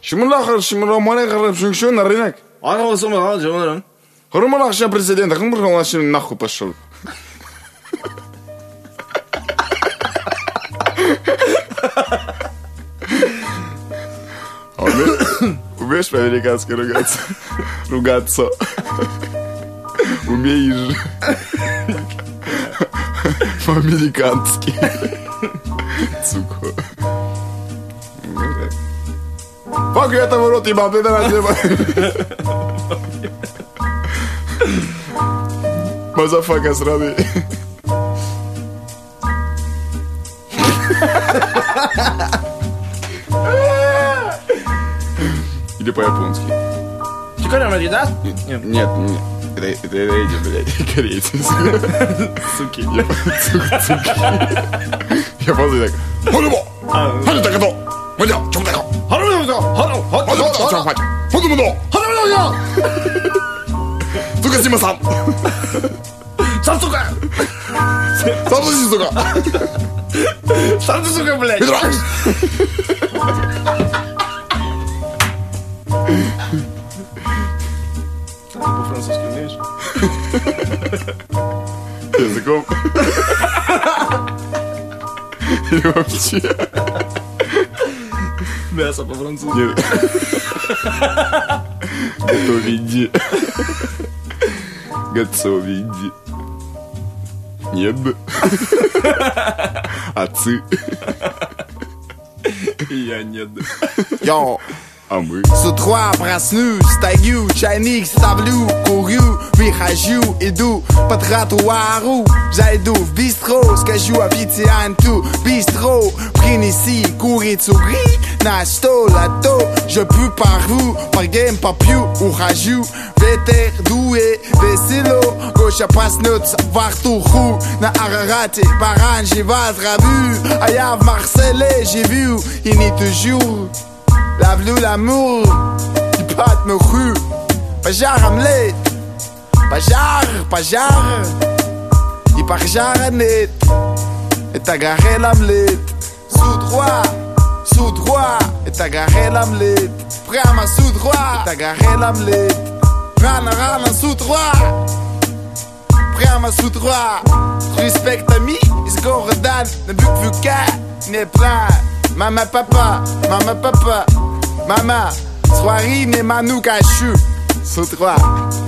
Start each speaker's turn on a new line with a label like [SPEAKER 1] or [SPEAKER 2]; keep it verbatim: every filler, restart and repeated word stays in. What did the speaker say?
[SPEAKER 1] Шимулахар шимуламане гарап шуншо на рынок.
[SPEAKER 2] А ну сумма, жонарам.
[SPEAKER 1] Хурмалах ша президент, хумрхала шим нахуй пошел. Умеешь по-американски ругаться? Ругаться. Умеешь по-американски. Сука. Фак, я там в рот ебал, ты давай, ебал. Мазафака сраный. Или по-японски.
[SPEAKER 2] Ты корёмый, да?
[SPEAKER 1] Нет, нет. Это, это, это эти, блядь, корейцы. Суки. Суки. Японцы так. Хонубо! Хану так это! Мадя, чё так?
[SPEAKER 2] 하루 더 하루
[SPEAKER 1] Хану так, чё так? Хану так!
[SPEAKER 2] 하루 더
[SPEAKER 1] Сука-сима-сан!
[SPEAKER 2] 쌈수가
[SPEAKER 1] Сам-сука, сука!
[SPEAKER 2] 쌈수가 блядь.
[SPEAKER 1] Петра!
[SPEAKER 2] Ты по-французски умеешь?
[SPEAKER 1] Языком. Или вообще?
[SPEAKER 2] Мясо по-французски.
[SPEAKER 1] Нет. Готовиди. Готовиди. Нет. Отцы.
[SPEAKER 2] И я нет.
[SPEAKER 3] Yo,
[SPEAKER 1] А мы?
[SPEAKER 3] с утра проснусь, стою, чайник ставлю, курю, выхожу, иду по тротуару, зайду в бистро, скажу официанту, бистро, принеси курицу гри, на стол, а то je peux partout, par game, pas пью, ухожу, ветер дует, весело, Гоша проснется во ртуху, на Арарате, по оранжевой траву, а я в Марселе живу, и не toujours. Ловлю l'amour, qui bat me rue. Пожар омлет, пожар, пожар. И пожара нет, это горел l'omelette. Sous droit, sous droit, это горел l'omelette. Прямо sous droit, это горел l'omelette. Рано, рано, sous droit. Прямо sous droit. Respect ami, из города, на букву К, не план. Mama papa, mama papa, mama, soirée n'est manou cachu, sous trois.